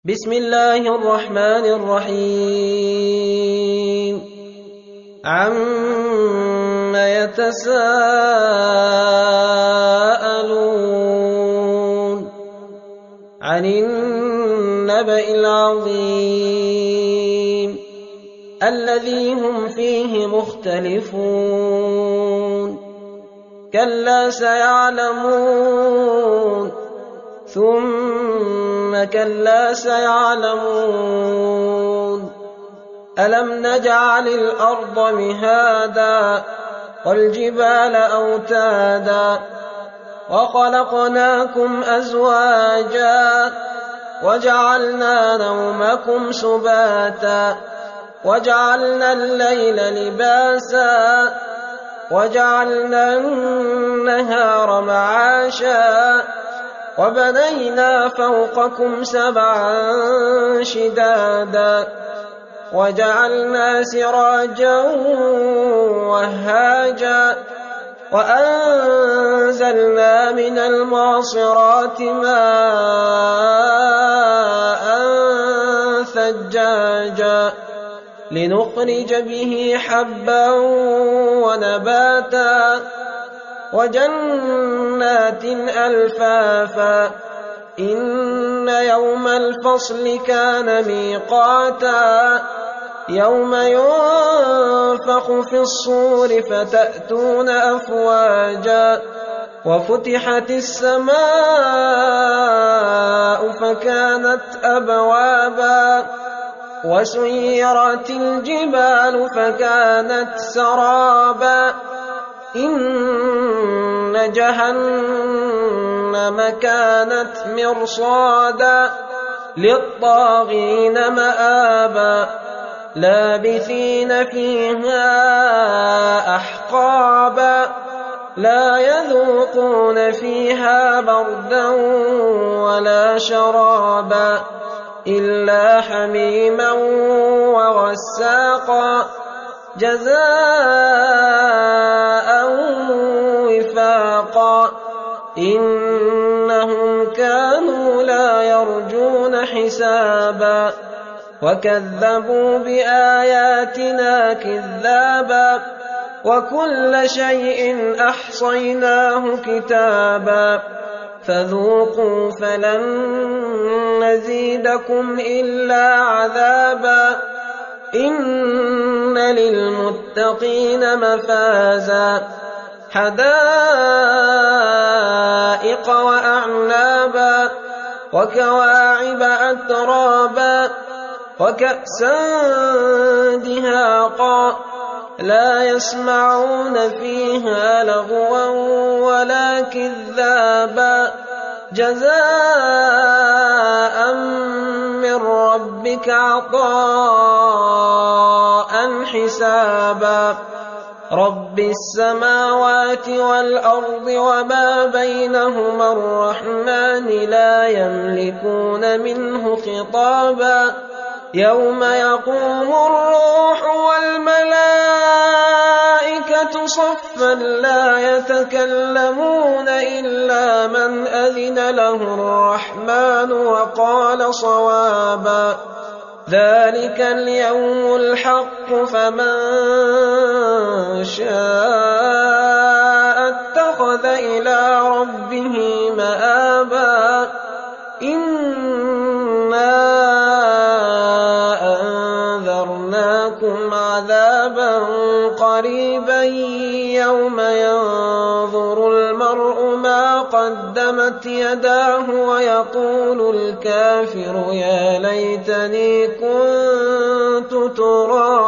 بسم الله الرحمن الرحيم عَمَّ يتساءلون عن النبأ العظيم الذي هم فيه مختلفون كلا سيعلمون ثم كلا سيعلمون ألم نجعل الأرض مهادا والجبال أوتادا وخلقناكم أزواجا وجعلنا نومكم سباتا وجعلنا الليل لباسا وجعلنا النهار معاشا وبنينا فوقكم سبعا شدادا وجعلنا سراجا وهاجا وأنزلنا من المعصرات ماء ثجاجا لنخرج به حبا ونباتا وجنات ألفافا إن يوم الفصل كان ميقاتا يوم ينفخ في الصور فتأتون أفواجا وفتحت السماء فكانت أبوابا وسيرت الجبال فكانت سرابا إن جهنم كانت مرصادا للطاغين مآبا لابثين فيها أحقابا لا يذوقون فيها بردا ولا شرابا إلا حميما وغساقا جزاء وفاقا إنهم كانوا لا يرجون حسابا وكذبوا بآياتنا كذابا وكل شيء أحصيناه كتابا فذوقوا فلن نزيدكم إلا عذابا إن للمتقين مفازا حدائق وأعنابا وكواعب أترابا وكأسا دهاقا لا يسمعون فيها لغوا ولا كذابا جزاء من ربك عطاء حسابا رب السماوات والأرض وما بينهما الرحمن لا يملكون منه خطابا يوم يقوم الروح والملائكة صفا لا يتكلمون إلا من أذن له الرحمن وقال صوابا ذلك اليوم الحق فمن شاء اتخذ إلى ربه مآبا إنا أنذرناكم عذابا قريبا يوم ينظر المرء ما قدمت يداه ويقول الكافر يا ليتني كنت ترابا